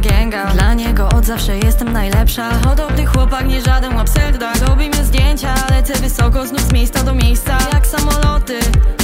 gęga. Dla niego od zawsze jestem najlepsza. Podobny chłopak, nie żaden łapserdak. Robimy zdjęcia, lecę wysoko, znów z miejsca do miejsca. Jak samoloty,